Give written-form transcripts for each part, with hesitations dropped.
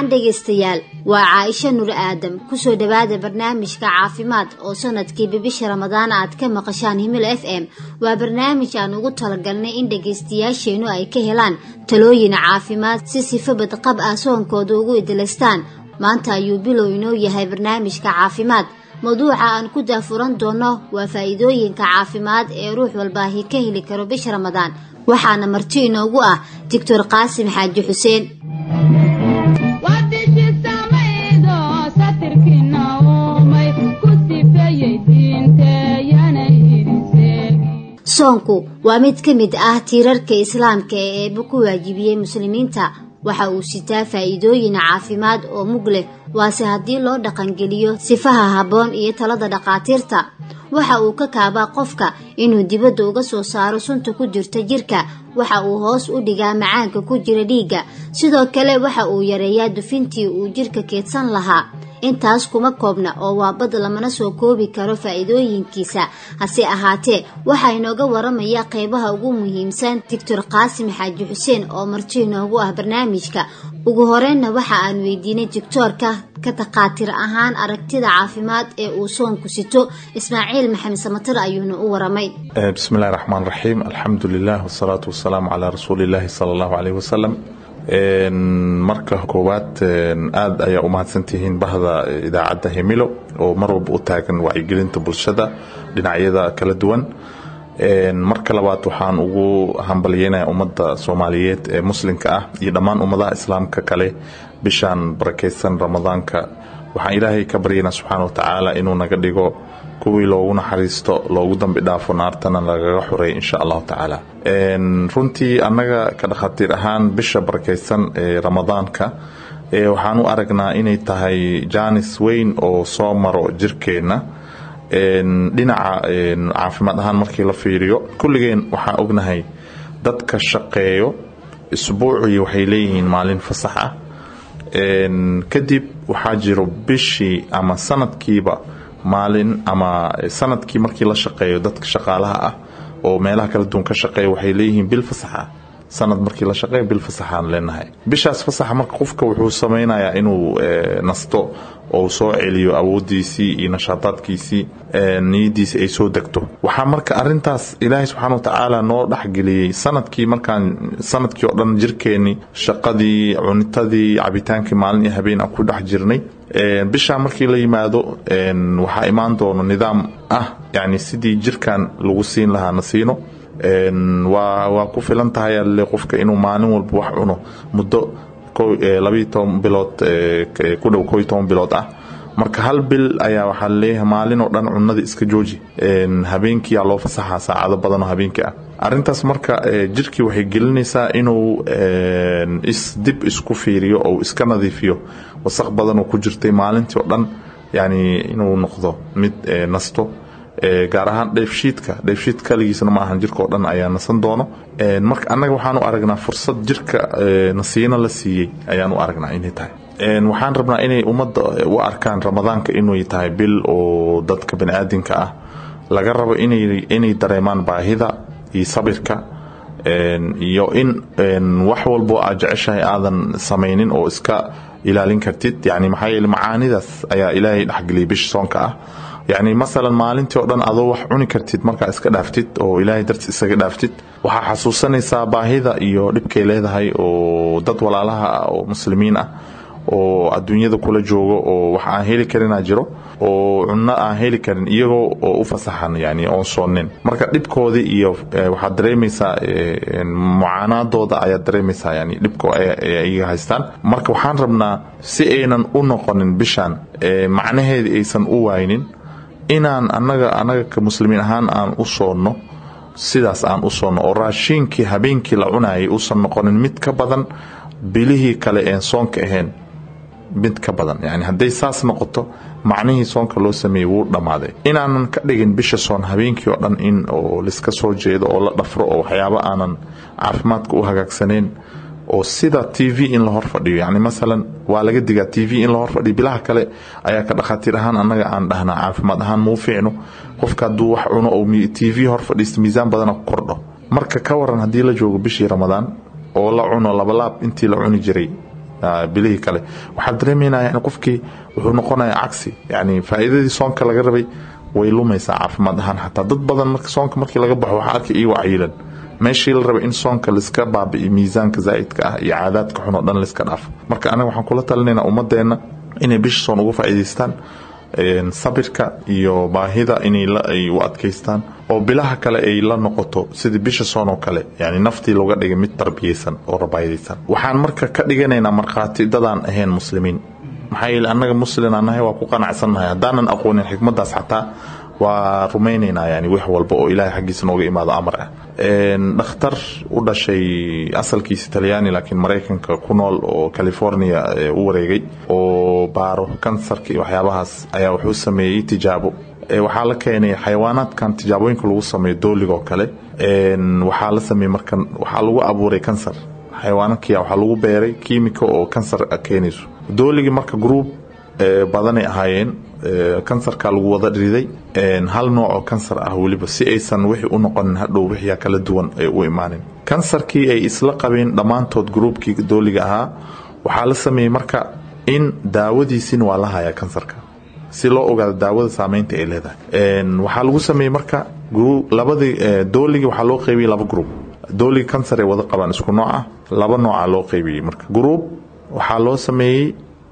dhegeystayaal waa Caaisha Nur Aadam ku soo dhawaada barnaamijka caafimaad oo sanadkii bisha Ramadaan aad ka maqashaan Himil FM waa barnaamij aan ugu talagalnay in dhegeystayaasheenu ay ka helaan talooyin caafimaad si sifabad qab ah soonkooda ugu idleystaan maanta ayuu bilow inoo yahay barnaamijka caafimaad mawduuca aan ku daafuran doono waa faa'iidooyinka caafimaad ee ruux walba ka heli karo bisha Ramadaan waxaana marti inoogu ah Dr. Qaasim Xaaji Xuseen soonku waa mid ka mid ah tiirarka islaamka ee ku waajibiyay muslimiinta waxa uu sitaa faa'iidooyin caafimaad oo mug leh waase haddii loo dhaqan geliyo sifaha habboon iyo talada dhaqaatiirta waxa uu ka kaabaa qofka inuu dibadda uga soo saaro sunta ku jirta jirka waxa uu hoos u dhigaa macaanka ku jira dhiigga sidoo kale waxa uu yareeyaa dufintii uu jirka keedsan lahaa intaas kuma koobna oo waa bad lamana soo koobi karo faa'iidooyinkiisa hase ahaatee waxa inooga waramaya qaybaha ugu muhiimsan Dr. Qaasim Xaaji Xuseen oo marti inoogu ah barnaamijka ugu horeeyna waxa aan weydiinay doctorka ka taqaatir ahaan aragtida caafimaad ee uu soonku sito Ismaaciil Maxamed Samatar ayuuna u waramay bismillaahir rahmaanir rahiim alxamdulillaah wassalaatu wassalaamu calaa rasuulillaah sallallahu alayhi wasallam marka koowaad aad ayaa u mahadsantihiin bahda idaacadda Himilo oo mar walba u taagan wacyigelinta bulshada dhinacyada kala duwan marka labaad waxaan ugu hambalyeynaa ummadda Soomaaliyeed ee muslimka ah iyo dhammaan ummadaha islaamka kale bishan barakeysan Ramadaanka waxaan Ilaahay ka baryaynaa subxaanahu wa ta'aala inuu naga dhigo kuwii loogu naxariisto loogu dambi dhaafo naartana lagaga xureeyo insha Allah ta'ala runtii annaga ka dhaqaatiir ahaan bisha barakeysan ee Ramadaanka waxaan u aragnaa inay tahay jaanis weyn oo soo maro jirkeena dhinaca caafimaad ahaan markii la fiiriyo kulligeen waxaan ognahay dadka shaqeeyo isbuucii waxay leeyihiin maalin fasax ah kadib waxaa jiro bishii ama sanadkiiba maalin ama sanadkii markii la shaqeeyo dadka shaqaalaha ah oo meelaha kala duwan ka shaqeeyo waxay leeyihiin bil fasax ah sanad markii la shaqeeyo bil fasax aan leenahay bishaas fasax marka qofka wuxuu sameynayaa inuu nasto oo soo celiyo awoodiisii iyo nashaataadkiisii niyadiisa ay soo degto waxa marka arintaas Ilaahay subxaanahu wa ta'aala noo dhaxgeliyay sanadkii oo dhan jirkeeni shaqadii cunitadii cabitaankii maalin iyo habeen aan ku dhex jirnay bisha markii la yimaado waxa imaan doono nidaam ah yani sidii jirkan lagu siin lahaa nasiino waa ku filan tahay qofka inuu maalin walba wax cuno muddo 12 bilood ku dhow 12 bilood ah marka hal bil ayaa waxa leeyahay maalin oo dhan cunada iska jooji habeenkii loo fasaxa saacado badan oo habeenkii ah arintaas marka jirkii waxay gelinaysaa inuu dib isku fiiriyo oo iska nadiifiyo wasakh badan oo ku jirtay maalintii oo dhan yani inuu noqdo mid nasto gaar ahaan dheefshiidka kaligiisna ma ahan jirka oo dhan ayaa nasan doono marka annaga waxaan u aragnaa fursad jirka nasiino la siiyay ayaan u aragnaa inay tahay waxaan rabnaa inay ummadda u arkaan Ramadaanka inuu tahay bil oo dadka bini'aadinka ah laga rabo inay dareemaan baahida iyo sabirka iyo in wax walba aad jeceshahay aadan samaynin oo iska ilaalin kartid yani maxay macaanidaas ayaa Ilaahay dhaxgeliyay bish soonka ah يعني مثلا maalintii oo dhan adoo wax cuni kartid marka iska dhaaftid oo Ilaahay dartiis isaga dhaaftid waxa xasuusanaysaa baahida iyo dhibkay leedahay oo dad walaalaha oo muslimiin ah oo adduunyada kula joogo oo wax aan heli karin jiro oo cunno aan heli karin iyagoo oo u fasaxan yani oo soonin marka dhibkoodii iyo waxa dareemaysaa mucaanadooda ayaa dareemaysaa yani dhibko ay haystaan marka waxaan rabnaa si aynan u noqonin bishan macnaheedu aysan u waaynin inaan anaga ka muslimiin ahaan aan u soono sidaas aan u soono oo raashinkii habeenkii la cunayay uusan noqonin mid ka badan bilihii kale ee soonka ahayn mid ka badan yani haday saas noqoto macnihii soonka loo sameeyay wuu dhamaaday inaanan ka dhigin bisha soon habeenkii oo dhan in oo liska soo jeedo oo la dhafro oo waxyaabo aanan caafimaadka u hagaagsaneen oo sida TV in la hor fadhiyo yani mesela waa laga digaa TV in la hor fadhiyo bilaha kale ayaa ka dhaqaatiir ahaan anaga aan dhahnaa caafimaad ahaan muu fiicno qofka duu wax cuno oo TV hor fadhiisto miisaan badan ku kordho marka ka waran hadii la joogo bishii Ramadaan oo la cuno laba laab intii la cuni jiray bilihi kale waxa dareemayna yani qofkii wuxuu noqonayaa cagsi yani faa'iidadii soonka laga rabay way lumaysaa caafimaad ahaan xataa dad badan marka soonka markii laga baxo waxa arkay iyo waciilan meeshii la rabay in soonka la iska baabi'iyo miisaanka zaa'idka ah iyo caadaadka xun oo dhan la iska dhaafo marka anaga waxaan kula talinaynaa ummadeena inay bisha soon uga faa'iideystaan sabirka iyo baahida inay u adkaystaan oo bilaha kale ay la noqoto sidii bisha soon oo kale yani naftii looga dhigay mid tarbiyeysan oo rabaayaysan waxaan marka ka dhiganaynaa marqaati dadaan ahayn muslimiin maxay anaga muslimaan nahay waa ku qanacsanahay hadaanan aqoonin xikmadaas xataa waa rumaynaynaa yani wax walba oo ilaahay xaqiisa nooga imaado amar ah dhakhtar u dhashay asalkiisa Talyaani laakiin Mareykanka ku nool oo California u wareegay oo baaro kansarka iyo waxyaabahaas ayaa wuxuu sameeyay tijaabo waxaa la keenay xayawaanaadkan tijaabooyinka lagu sameeyo dooliga oo kale waxaa la sameeyay markan waxaa lagu abuuray kansar xayawaanka waxa lagu beeray kiimiko oo kansar keenayso dooligi marka group badanay ahaayeen kansarka lagu wada dhiriday hal nooc oo kansar ah waliba si aysan wixii u noqon hadhow wixii kala duwan ay u imaanin kansarkii ay isla qabeen dhamaantood groupkii dooliga ahaa waxaa la sameeyay marka in daawadiisin waa la hayaa kansarka si loo ogaado daawada saameynta ay leedahay waxaa lagu sameeyay marka labadii dooligi waxaa loo qaybiyay laba group dooligi kansar ay wada qabaan isku nooc ah laba nooc loo qaybiyay marka group waxaa loo sameeyay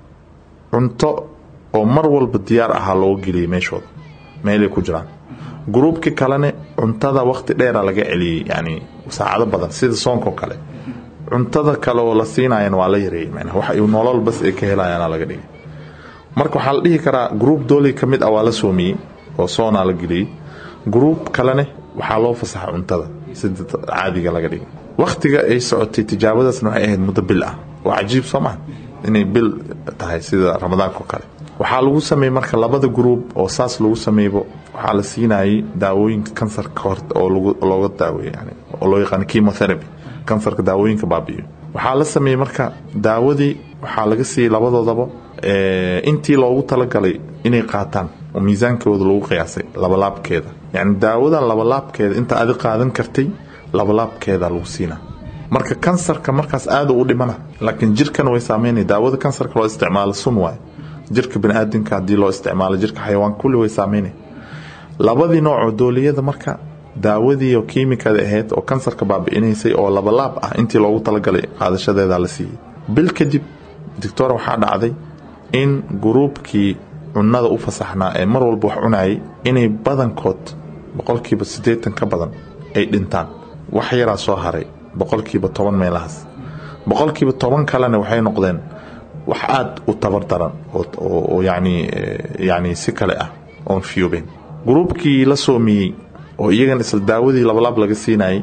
cunto oo mar walba diyaar ah loo geliyay meeshooda meelay ku jiraan groupki kalena cuntada waqti dheer laga celiyay yani saacado badan sida soonko kale cuntada kale oo la siinayaan waa la yareeyay macna waxa ay nolol bas ay ka helayaan laga dhigay marka waxa la dhihi karaa group dooli kamid ah waa la soomiyay oo soona la geliyay group kalena waxa loo fasaxay cuntada sida caadiga laga dhigay waqtiga ay socotay tijaabadaasna waxay ahayd muddo bil ah waa ajiib Soomaa inay bil tahay sida Ramadaanka kale waxaa lagu sameeyay marka labada group oo saas lagu sameeyo waxaa la siinayay daawooyinka kansarka oo looga daaweeyo yani oo loo yaqaan chemotherapy kansarka daawooyinka baabiyo waxaa la sameeyay marka daawadii waxaa laga siiyay labadoodaba intii loogu talagalay inay qaataan oo miisaankooda lagu qiyaasay labalaabkeeda yani daawadan labalaabkeeda inta aad qaadan kartay labalaabkeeda lagu siinaa marka kansarka markaas aad u dhimana laakiin jirkan way saameynay daawada kansarka loo isticmaalo sun waay jirka bini'aadamka hadii loo isticmaalo jirka xayawaan kulli way saameynay labadii nooc oo dooliyada marka daawadii oo kiimikada ahayd oo kansarka baabi'inaysay oo labalaab ah intii loogu talagalay qaadashadeeda la siiyay bil kadib doctor waxa dhacday in groupkii cunada u fasaxnaa ee mar walba wax cunayay inay badankood 80% ka badan ay dhintaan wax yara soo haray 10% meelahaas 10% kalena waxay noqdeen wax aad u tabardaran oo yani si kale ah on fiubin groupkii la soomiyay oo iyagan isla daawadii labalaab laga siinayay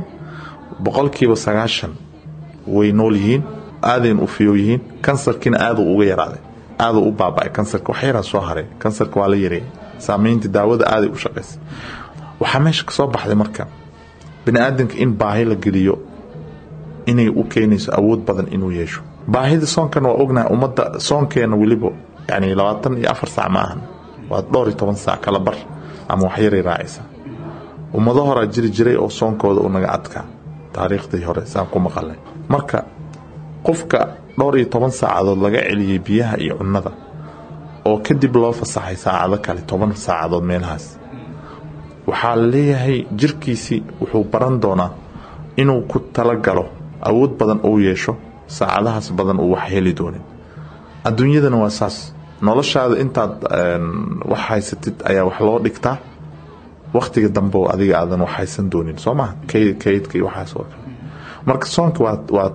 90% way nool yihiin aadeen u fiyo yihiin kansarkina aad uga yaraaday aad u baabay kansarka wax yara soo haray kansarka waa la yareeyay saameynta daawada aad u shaqeysay waxa meesha ka soo baxday marka bini'aadamka in baahi la geliyo inay u keenayso awood badan inuu yeesho baahida soonkan waa ognahay umada soonkeena waliba yani 24 saac ma ahan waa 12 saac kala bar ama wax yar raacaysa ummado hore jiray oo soonkooda u naga adka taariikhdii hore saan ku maqalnay marka qofka 12 saacadood laga celiyay biyaha iyo cunnada oo kadib loo fasaxay saacado kale 10 saacadood meelahaas waxaa la leeyahay jirkiisi wuxuu baran doonaa inuu ku tala galo awood badan oo yeesho saacadahaas badan uu wax heli doonin adduunyadana waa saas noloshaada intaad wax haysatid ayaa wax loo dhigtaa waqtiga dambe oo adiga aadan wax haysan doonin Soomaa kaydkii waxa soo marka soonka waa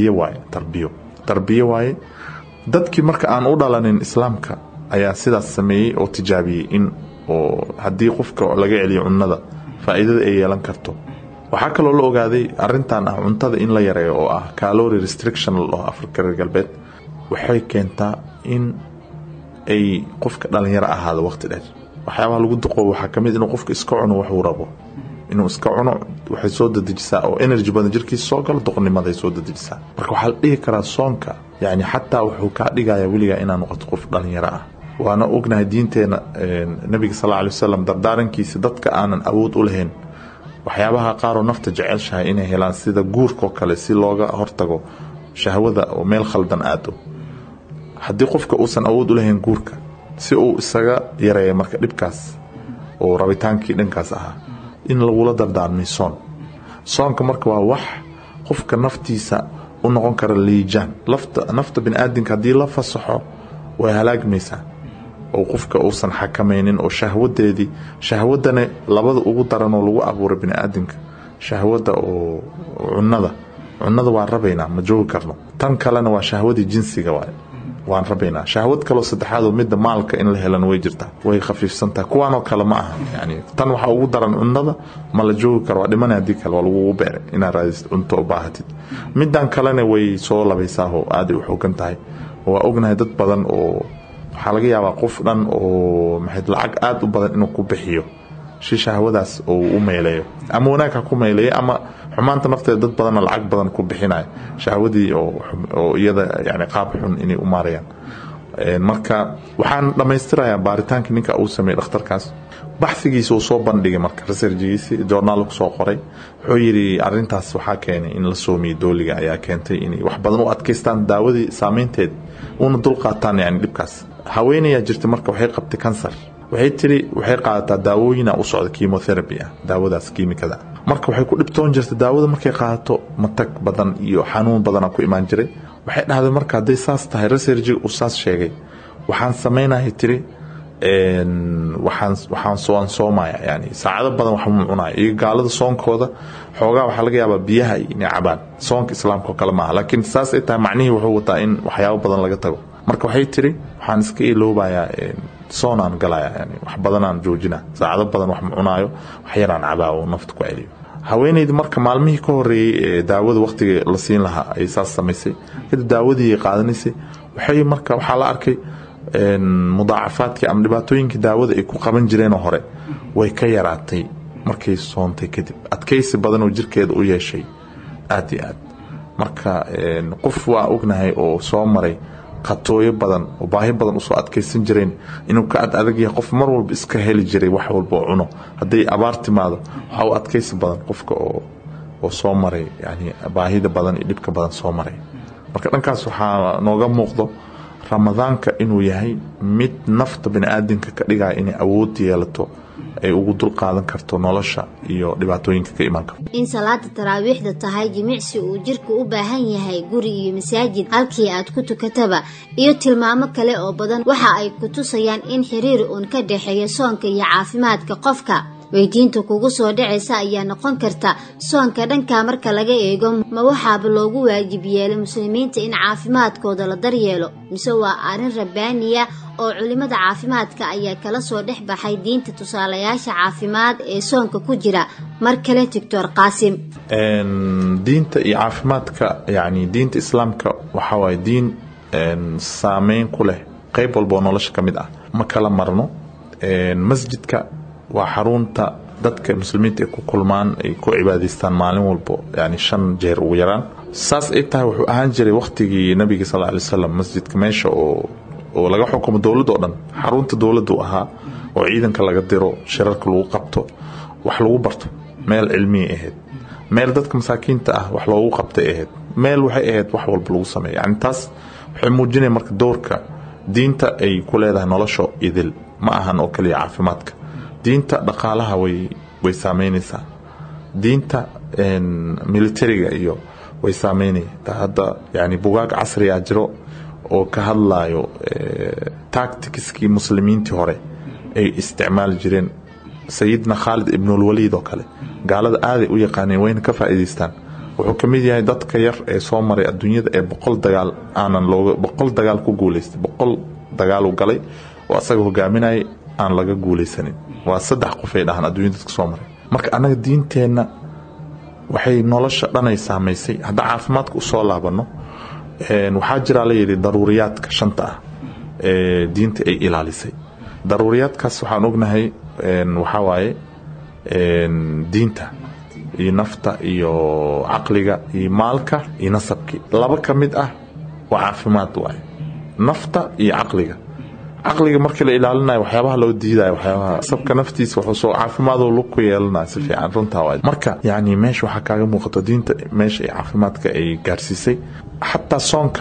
tarbiyo waaye dadkii marka aan u dhalanin islaamka ayaa sidaas sameeyay oo tijaabiyay in oo hadii qofka laga celiyo cunnada faa'iidada ay yeelan karto waxa kale oo la ogaaday arintan ah cuntada in la yareeyo oo ah calorie restriction oo Afrika galbeed waxay keentaa in ay qofka dhalinyaro ahaado waqti dheer waxyaabaha lagu duqo waxa kamid inuu qofka iska cuno wax uu rabo inuu iska cuno waxay soo dedejisaa oo energy badan jirkiisa soo galo duqnimada ay soo dedejisaa marka waxa la dhihi karaa soonka yani xataa wuxuu ka dhigayaa waliga inaan noqoto qof dhalinyaro ah waana ognahay diinteena nabiga sallallahu alayhi wasallam dardaarankiisa dadka aanan awood u lahayn waxyaabaha qaar oo nafta jecelshahay inay helaan sida guurka kale si looga hortago shahwada oo meel khaldan aado haddii qofka uusan awood u lahayn guurka si uu isaga yareeyo marka dhibkaas oo rabitaankii dhankaas ahaa in lagula dardaarmay soonka marka waa wax qofka naftiisa u noqon kara liijaan nafta bini'aadinka haddii la fasaxo way halaagmaysaa oo qofka uusan xakamaynin oo shahwadana labada ugu daran oo lagu abuuray bini'aadinka shahwada oo cunnada waan rabaynaa ma joogi karno tan kalena waa shahwadii jinsiga waan rabaynaa shahwad kaloo saddexaad oo midda maalka in la helan way jirtaa way khafiifsantahay kuwaanoo kale ma aha yani tan waxaa ugu daran cunnada ma la joogi karo waa dhimanay haddii kale waa lagugu beeray inaad raadisid cunto u baahatid middan kalena way soo labaysaa oo aaday u xoogan tahay waa ognahay dad badan oo waxaa laga yaabaa qof dhan oo lacag aad u badan inuu ku bixiyo si shahwadaas oo u meeleeyo ama wanaag ha ku meeleeyo ama xumaanta nafteeda dad badanna lacag badan ku bixinayo shahwadii oo iyada yani qaab xun inay u maarayaan marka waxaan dhammaystirayaa baaritaankii ninka uu sameeyey dhakhtarkaas baxsigiisa uu soo bandhigay marka researchigiisa journal ku soo qoray wuxuu yiri arintaas waxaa keenay in la soomiyo dooliga ayaa keentay in wax badan u adkaystaan daawadii saameynteed una dul qaataan yani dhibkaas haweenaya jirtay marka waxay qabtay kansar waxay qaadataa daawooyin u socda chemotherapy daawadaas kiimikada marka waxay ku dhibtoon jirtay daawada markay qaadato matag badan iyo xanuun badan ku imaan jiray waxay dhahday marka haday saas tahay researchiga uu saas sheegay waxaan sameeynahay tiri waxaan soomaya yani saacado badan wax ma cunayo iyo gaalada soonkooda xoogaa waxaa laga yaabaa biyaha inay cabaan soonka islaamka kale maaha laakiin saas ay tahay macnihii wuxuu wataa in waxyaabo badan laga tago marka waxay tiri waxaan iska iloobayaa soonaan galaya yani wax badanaan joojina saacado badan wax ma cunaayo wax yaraan cabaa oo nafta ku celiyo haweeneydu marka maalmihii ka horeeyay daawada waqtiga la siin lahaa ay saas samaysay kadib daawadii qaadanaysay waxaa la arkay mudaacafaadkii ama dhibaatooyinkii daawada ay ku qaban jireen hore way ka yaraatay markay soontay kadib adkaysi badan oo jirkeeda u yeeshay aad iyo aad marka qof waa ognahay oo soo maray qatooyo badan oo baahi badan usoo adkaysan jireen inuu ka adag yahay qof mar walba iska heli jiray wax walba oo cuno hadday abaar timaado waxa uu adkaysi badan qofka oo soo maray yani baahida badan iyo dhibka badan soo maray marka dhankaas waxaa nooga muuqdo ramadaanka inuu yahay mid nafta bini'aadinka ka dhigaya inay awood yeelato ay ugu dul qaadan karto nolosha iyo dhibaatooyinka ka iman karto in salaada taraawiixda tahay jimicsi uu jirku u baahan yahay guri iyo masaajid halkii aad ku tukataba iyo tilmaamo kale oo badan waxa ay ku tusayaan in xiriir uun ka dhaxeeyo soonka iyo caafimaadka qofka weydiinta kugu soo dhacaysa ayaa noqon karta soonka dhanka marka laga eego ma waxaaba loogu waajib yeelay muslimiinta in caafimaadkooda la daryeelo mise waa arrin rabbaaniya oo culimada caafimaadka ayaa kala soo dhex baxay diinta tusaalayaasha caafimaad ee soonka ku jira mar kale Dr. Qaasim diinta iyo caafimaadka yani diinta islaamka waxa way diin saameyn ku leh qayb walba nolosha kamid ah ma kala marno masjidka waa xarunta dadka muslimiinta ku kulmaan ay ku cibaadaystaan maalin walba yani 5 jeer ugu yaraan saas ay tahay wuxuu ahaan jiray waqtigii nabiga sallallahu alayhi wasallam masjidka meesha oo laga xukumo dawladda oo dhan xarunta dawladdu ahaa oo ciidanka laga diro shirarka lagu qabto wax lagu barto meel cilmi ahayd meel dadka masaakiinta ah wax loogu qabtay ahayd meel waxay ahayd wax walba lagu sameeyo yani taas waxay muujinaysaa marka doorka diinta ay ku leedahay nolosha idil ma ahan oo kaliya caafimaadka diinta dhaqaalaha way saameynaysaa diinta militariga iyo way saameynaysaa hadda yani bugaag casri ah jiro oo ka hadlayo tacticskii muslimiintii hore ay isticmaal jireen sayidna Khalid ibn al-Walid oo kale gaalada aaday u yaqaaneen wayna ka faa'iideystaan wuxuu kamid yahay dadka yar ee soo maray adduunyada ee 100 dagaal ku guuleystay 100 dagaal u galay oo asaga hogaaminay aan laga guuleysanin waa 3 qof ay dhahan adduunyada dadka soo maray marka anaga diinteena waxay nolosha dhanay saameysay hadda caafimaadka u soo laabano waxaa jira la yiri daruuriyaadka shanta ah ee diinta ay ilaalisay daruuriyaadkaas waxaan ognahay waxa waaye diinta iyo nafta iyo aqliga iyo maalka iyo nasabki laba kamid ah waa caafimaad waaye nafta iyo aqliga markii la ilaalinayo waxyaabaha loo diidayo waxyaabaha sabka naftiisa wuxuu soo caafimaad oo lu ku yeelanayo si fiican runtaa waa marka yani meesha waxa kaaga muuqato diinta meesha ay caafimaadka ay gaarsiisay hatta soonka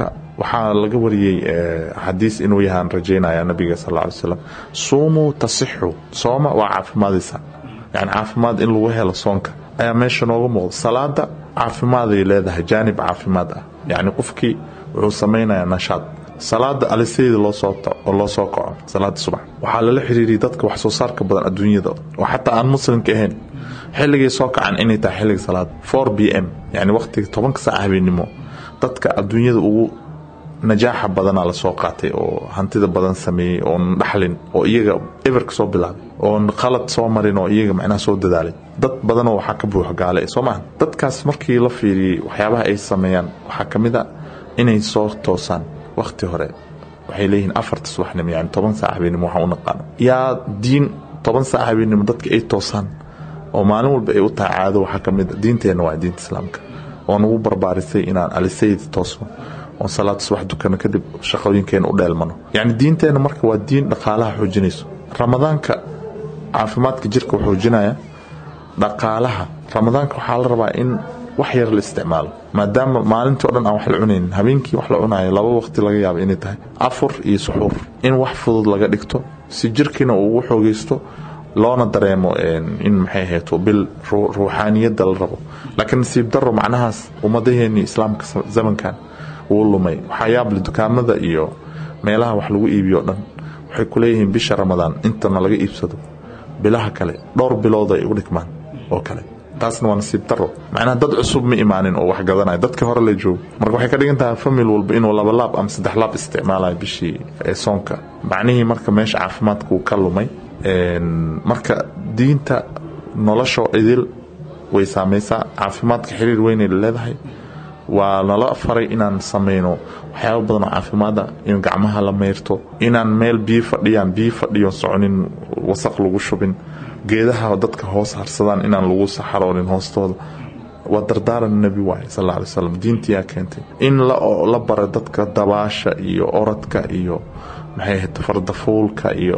waxaa laga wariyay xadiis inuu yahay rajaynaya nabiga sallallahu alayhi wasallam suumu tasihhu sooma waa caafimaadisa yani caafimaad in lagu helo soonka ayaa meesha nooga muuqda salaada caafimaad ay leedahay jaanib caafimaad ah yani qofkii wuxuu sameeynaya nashaad salaada aliseed loo soo kaco salaada subax waxaa la xiriiriyay dadka wax soo saarka badan adduunyada oo xataa aan muslimka ahayn xilligii soo kacan inay tahay xilliga salaad 4 pm yani waqtiga 10 saac habeenimo dadka adduunyada ugu najaaxa badan la soo qaatay oo hantida badan sameeyay oo dhaxlin oo iyaga ever ka soo bilaabay oo qalad soo marin oo iyaga macnaha soo dadaalay dad badan oo waxa ka buuxa gaale Soomaa dadkaas markii la fiiriyay waxyaabaha ay sameeyaan waxa kamid ah inay soo toosaan waqti hore waxay leeyihiin 4 subaxnimo yani 10 saac habeenimo waxa uu naqaan yaa diin 10 saac habeenimo dadka ay toosaan oo maalin walba ay u tahay caado waxa kamid diinteena waa diinta islaamka oo nagu barbaarisay inaan aliseyd toosno oo salaad subax dukana kadib shaqooyinkeena u dheelmano yani diinteena marka waa diin dhaqaalaha xoojinayso ramadaanka caafimaadka jirka wuxuu xoojinaya dhaqaalaha ramadaanka waxa la rabaa in wax yar la isticmaalo maadaama maalintii oo dhan aan wax la cunayn habeenkii wax la cunayo laba waqti laga yaabo inay tahay afur iyo suxuur in wax fudud laga dhigto si jirkiina uu u xoogeysto loona dareemo in maxay hayto bil ruuxaaniyada la rabo laakiin nasiib daro macnahaas umadaheeni islaamka zamankan uu lumay waxa yaab leh dukaamada iyo meelaha wax lagu iibiyo dhan waxay ku leeyihiin bisha ramadaan inta laga iibsado bilaha kale dhowr bilood ay u dhigmaan oo kale taasna waa nasiib daro macnaha dad cusub ma imaanin oo wax gadanay dadka hore la joogo marka waxay ka dhigan tahay family walba inuu laba laab ama saddex laab isticmaalayo bishii soonka macnaheedu marka meesha caafimaadku ka lumay marka diinta nolosha idil way saameysaa caafimaadka xiriir weyn ay leedahay waa nala faray inaan sameeyno waxyaabo badan oo caafimaad ah in gacmaha la meerto inaan meel biyo fadhiyo soconin wasaq lagu shubin geedaha dadka hoos harsadaan inaan lagu saxaroonin hoostooda waa dardaaran nabi waay sallallahu alayhi wasallam diintii keentay in la baro dadka dabaasha iyo orodka iyo maxay ahayd fardafuulka iyo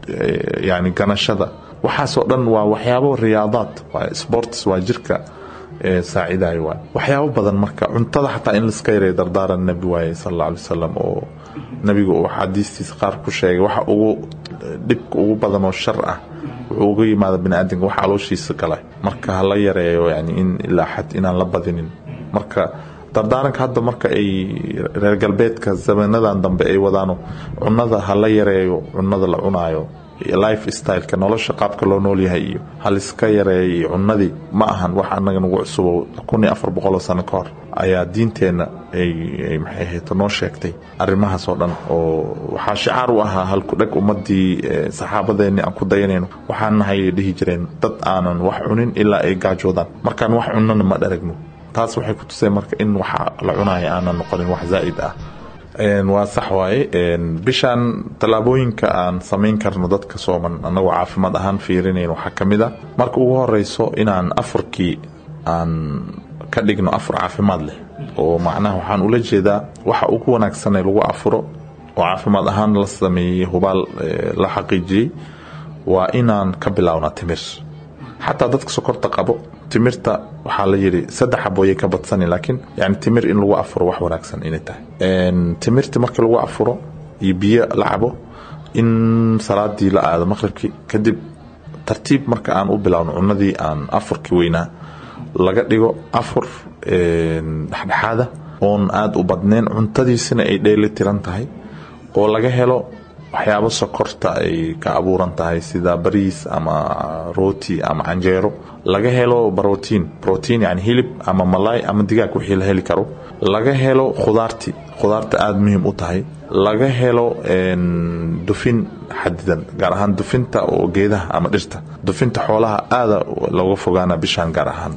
yani ganashada waxaasoo dhan waa waxyaabo riyaadaad waa sports waa jirka saacidaay waa waxyaabo badan marka cuntada xataa in la iska yareeyo dardaaran nabi waay sallallahu alayhi wasallam oo nabigu uu xadiistiisa qaar ku sheegay waxa ugu dhibka ugu badan oo shar ah wuxuu uga yimaada bini'aadamka waxa calooshiisa galay marka la yareeyo yani in ilaa xad inaan la badinin marka dardaaranka hadda marka ay reer galbeedka zamanadan dambe ay wadaano cunada la yareeyo cunada la cunaayo life style ka nolosha qaabka loo nool yahay iyo hal iska yareeyay cunadii ma ahan wax anaga nagu cusub 1400 sano ka hor ayaa diinteena ay maxay ahayd noo sheegtay arrimahaas oo dhan oo waxa shicaar u ahaa hal ku dhag ummadii saxaabadeena aan ku dayanayno waxaan nahay dhihi jireen dad aanan wax cunin ilaa ay gaajoodaan markaan wax cunana ma dharagno taas waxay ku tusay marka in waxa la cunayo aanan noqonin wax zaid ah waa sax waaye bishan talaabooyinka aan sameyn karno dadka sooman anagoo caafimaad ahaan fiirinayno waxa kamid ah marka ugu horeyso inaan afurkii aan ka dhigno afur caafimaad leh oo macnaha waxaan ula jeedaa waxa ugu wanaagsan ee lagu afuro oo caafimaad ahaan la sameeyay hubaal la xaqiijiyay waa inaan ka bilaawno timir xataa dadka sokorta qabo timirta waxa la yiri 3 xabooye ka badsan laakiin yani timir in lagu afuro wax wanaagsan inay tahay timirta marka lagu afuro iyo biyo la cabo in salaadii la aado maqribkii kadib tartiib marka aan u bilaawno cunadii aan afurkii weynaa laga dhigo afur dhaxdhaxaada oon aad u badneen cuntadiisina ay dheeli tiran tahay oo laga helo waxyaabo sokorta ay ka abuuran tahay sida bariis ama rooti ama canjeero laga helo protein yani hilib ama malay ama digaag wixii la heli karo laga helo khudaarta aad muhiim u tahay laga helo dufin xadidan gaar ahaan dufinta oo geedaha ama dhirta dufinta xoolaha aad looga fogaana bishan gaar ahaan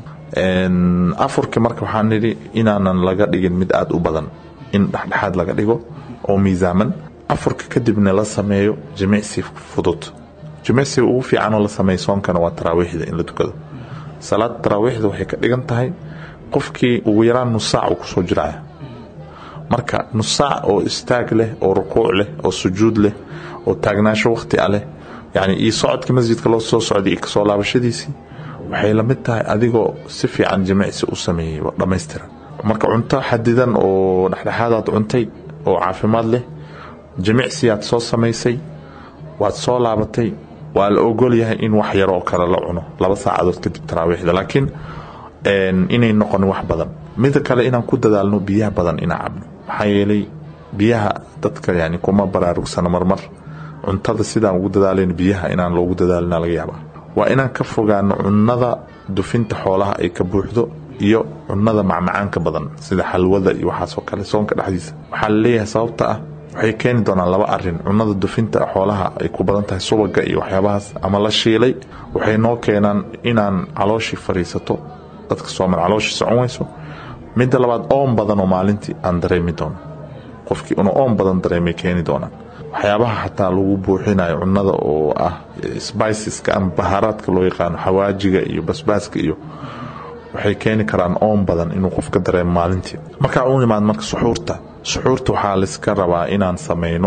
afurka marka waxaan nidhi inaanan laga dhigin mid aad u badan in dhaxdhaxaad laga dhigo oo miisaaman afurka kadibna la sameeyo jimicsi fudud jimicsiga ugu fiican oo la sameeyo soonkana waa taraawiixda in la tukado salaad taraawiixda waxay ka dhigan tahay qofkii ugu yaraan nus saac uu ku soo jiraya marka nus saac oo istaag leh oo rukuuc leh oo sujuud leh oo taagnaasho waqti leh yani ii socodka masjidka loo soo socday ka soo laabashadiisi waxay la mid tahay adigoo si fiican jimicsi u sameeyay dhameystiran marka cunto xadidan oo dhaxdhaxaad cuntay oo caafimaad leh jimicsiyaad soo samaysay waad soo laabatay waa la ogol yahay in wax yar oo kale la cuno 2 saacadood kadib taraawiixda laakiin inay noqon wax badan mid kale inaan ku dadaalno biyaha badan inaan cabno maxaa yeelay biyaha dadka yani kuma baraarugsana marmar cuntada sidaan ugu dadaaleen biyaha inaan loogu dadaalina laga yaabaa waa inaan ka fogaano cunnada dufinta xoolaha ay ka buuxdo iyo cunnada macmacaanka badan sida xalwada iyo waxaas oo kale soonka dhaxdiisa waxa la leeyahay sababta ah waxay keeni doonaan 2 arin cunnada dufinta xoolaha ay ku badan tahay subaga iyo waxyaabahaas ama la shiilay waxay noo keenaan inaan calooshi fariisato dadka Soomaali calooshi soconayso midda labaad oon badan oo maalintii aan dareemi doono qofkii inuu oon badan dareemay keeni doonaan waxyaabaha xataa lagu buuxinayo cunnada oo ah spiceska ama baharaadka loo yaqaan xawaajiga iyo basbaaska iyo waxay keeni karaan oon badan inuu qofka dareemo maalintii marka uu yimaad marka suxuurta waxaa la iska rabaa inaan sameeyno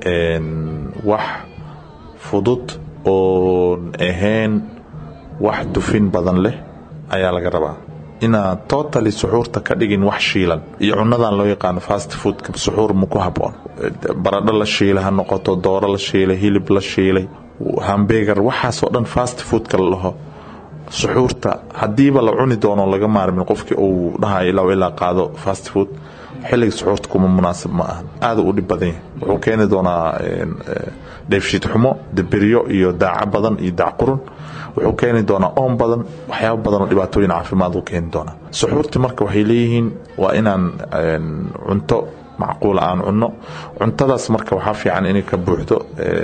wax fudud oo ahayn wax dufin badan leh ayaa laga rabaa ina totally suxuurta ka dhigin wax shiilan iyo cunadan loo yaqaan fast food ka suxuur ma ku haboon baradho la shiilay ha noqoto dooro la shiilay hilib la shiilay hamburger waxaas oo dhan fast food ka laho suxuurta hadiiba la cuni doono laga maarmin qofkii uu dhahay ilaa qaado fast food xilliga suxuurta kuma munaasib ma aha aad u dhib badan wuxuu keeni doonaa dheefshiid xumo dibiriyo iyo daaca badan iyo daac qurun wuxuu keeni doonaa oon badan waxyaabo badan oo dhibaatooyin caafimaad u keeni doona suxuurta marka waxay leeyihiin waa inaan cunto macquul aan cunno cuntadaas marka waxa fiican inay ka buuxdo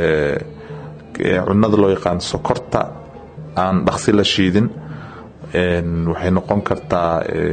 cunnada loo yaqaan sokorta aan dhaqsi la shiidin waxay noqon kartaa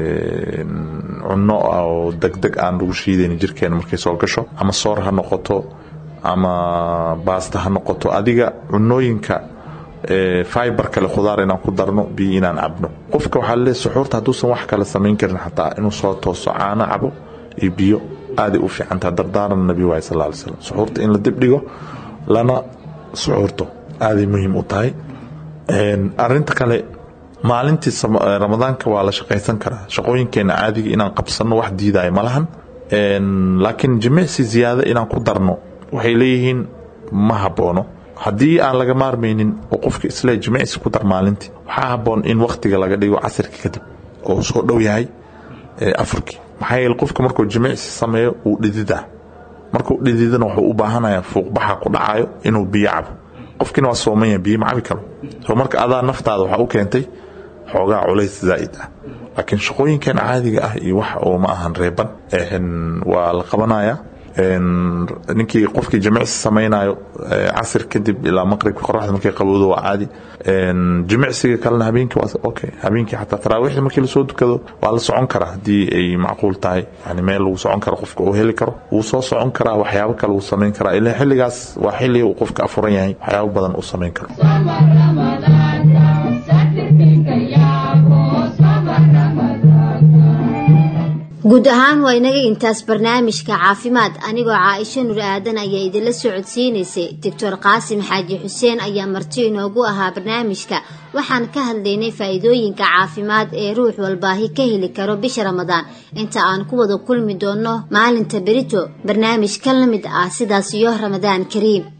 cunno oo degdeg aan lagu shiideyn jirkeena markay soo gasho ama soor ha noqoto ama baasta ha noqoto adiga cunnooyinka fiber kale khudaar inaan ku darno biyo inaan cabno qofka waxa la suxuurta haduusan wax kale sameyn karin xataa inuu soo tooso caano cabo iyo biyo aad u fiican tahay dardaaran nabi sallallahu alayhi wasallam suxuurta in la dib dhigo lana suxuurto aad muhiim u tahay arinta kale maalintii ramadaanka waa la shaqeysan karaa shaqooyinkeena caadiga inaan qabsano wax diiday malahan laakiin jimicsi ziyaada inaan ku darno waxay leeyihiin ma haboono hadii aan laga maarmeynin oo qofka isla jimicsi ku dar maalintii waxa haboon in waqtiga laga dhigo casirka kadib oo soo dhow yahay afurki maxaa yeelay qofka markuu jimicsi sameeyo uu dhidida markuu dhididana wuxuu u baahanayaa fuuq baxa ku dhacayo inuu biyo cabo qofkina waa soomaya biyo ma cabi karo soo marka adaa naftaada waxa u keentay xoogaa culays zaid ah laakiin shaqooyinkan caadiga ah iyo wax oo ma ahan reeban waa la qabanaya ninkii qofkii jimicsi sameeynayo casir kadib ilaa maqribka qoraxda markay qabowdo waa caadi jimicsiga kalena habeenkii waa okay habeenkii xataa taraawiixda markii la soo dukado waa la socon karaa hadii ay macquul tahay yani meel lagu socon karo qofka uu heli karo uu soo socon karaa waxyaabo kale uu sameyn karaa ilaa xilligaas waa xilli uu qofka afuran yahay waxyaabo badan uu sameyn karo guud ahaan waa inaga intaas barnaamijka caafimaad anigoo Caaisha Nur Aadan ayaa idin socodsiinaysay Dr. Qaasim Xaaji Xuseen ayaa marti inoogu ahaa barnaamijka waxaan ka hadlaynay faa'iidooyinka caafimaad ee ruux walba ka heli karo bisha Ramadaan inta aan ku wada kulmi doono maalinta berito barnaamij ka lamid ah sidaas iyo Ramadaan Kariim